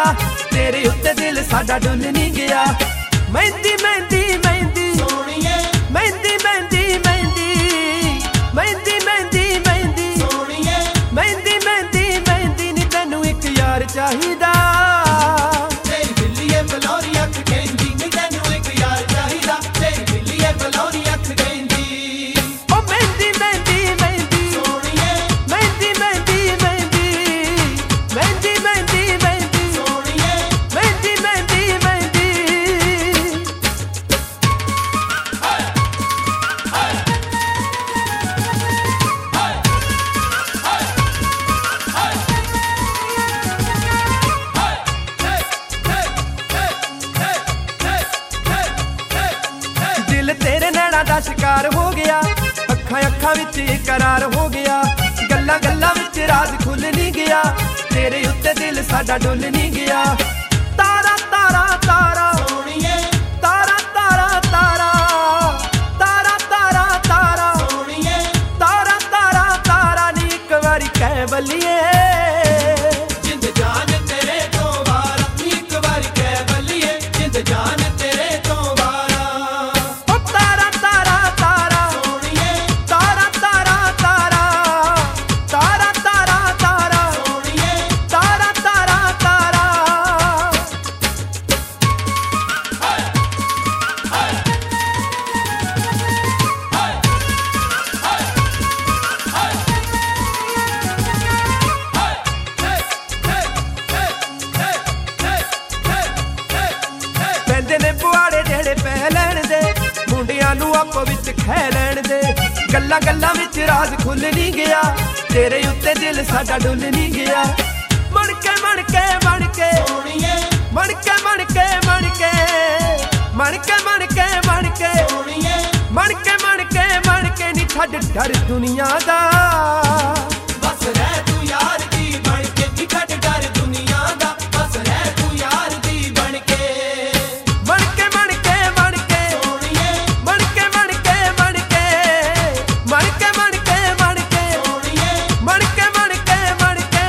तेरे उत्ते दिल साडा डुल नहीं गया। मेहंदी मेहंदी मेहंदी सोहणीए मेहंदी मेहंदी मेहंदी मेहंदी मेहंदी मेहंदी सोहणीए मेहंदी मेहंदी मेहंदी नी तैनू एक यार चाहिदा। तेरी बिल्लीए बलौरी अख कहंदी नी तैनू एक यार चाहिदा। तेरी बिल्लीए बलौरी अख कहंदी ओ मेहंदी मेहंदी मेहंदी सोहणीए मेहंदी मेहंदी मेहंदी मेहंदी मेहंदी मेहंदी सोहणीए मेहंदी मेहंदी मेहंदी दिल तेरे नैना दा शिकार हो गया। अखां अखां विच करार हो गया। गल्लां गल्लां विच राज खुल नहीं गया। तेरे उत्ते दिल साडा डुल नहीं गया। तारा तारा तारा सोहणीए तारा तारा तारा तारा तारा तारा सोहणीए तारा तारा तारा नी एक वारी कह बल्लिए। जिंद जान तेरे तो वारा नी एक बारी कह बल्लिए। जिंद जान तेरे तो वारा ओ तारा तारा तारा सोहणीए तारा तारा तारा तारा तारा तारा सोहणीए तारा तारा तारा ਪੈਂਦੇ ਨੇ ਪੁਆੜੇ ਜਿਹੜੇ ਪੈ ਲੈਣ ਦੇ ਮੁੰਡਿਆਂ ਨੂੰ ਆਪੋ ਵਿੱਚ ਖਹਿ ਲੈਣ ਦੇ। ਗੱਲਾਂ ਗੱਲਾਂ ਵਿੱਚ ਰਾਜ਼ ਖੁੱਲ ਨਹੀਂ ਗਿਆ। ਤੇਰੇ ਉੱਤੇ ਦਿਲ ਸਾਡਾ ਡੁੱਲ ਨਹੀਂ ਗਿਆ। ਮਣ ਕੇ ਮਣ ਕੇ ਮਣ ਕੇ सोहणीए ਮਣ ਕੇ ਮਣ ਕੇ ਮਣ ਕੇ ਮਣ ਕੇ ਮਣ ਕੇ ਮਣ ਕੇ सोहणीए ਮਣ ਕੇ ਮਣ ਕੇ ਮਣ ਕੇ ਨੀ ਛੱਡ ਡਰ ਦੁਨੀਆ ਦਾ। बस रह तू यार दी बन के नी छड्ड डर दुनिया दा। बस रह तू यार दी बन के ਮਣ ਕੇ ਮਣ ਕੇ ਮਣ ਕੇ सोहणीए ਮਣ ਕੇ ਮਣ ਕੇ ਮਣ ਕੇ ਮਣ ਕੇ ਮਣ ਕੇ ਮਣ ਕੇ सोहणीए ਮਣ ਕੇ ਮਣ ਕੇ ਮਣ ਕੇ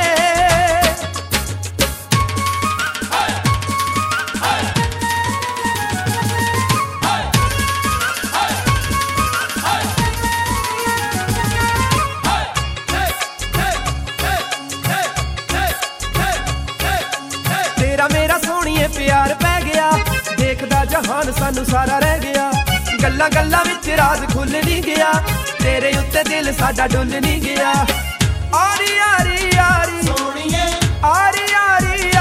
तेरा मेरा सोहणीए प्यार पै गया। देखदा जहान सानू सारा रह गया। गल्लां गल्लां विच राज खुल नहीं गया। तेरे उत्ते दिल साडा डुल नहीं गया। आरी आरी आरी सोहणीए आरी आरी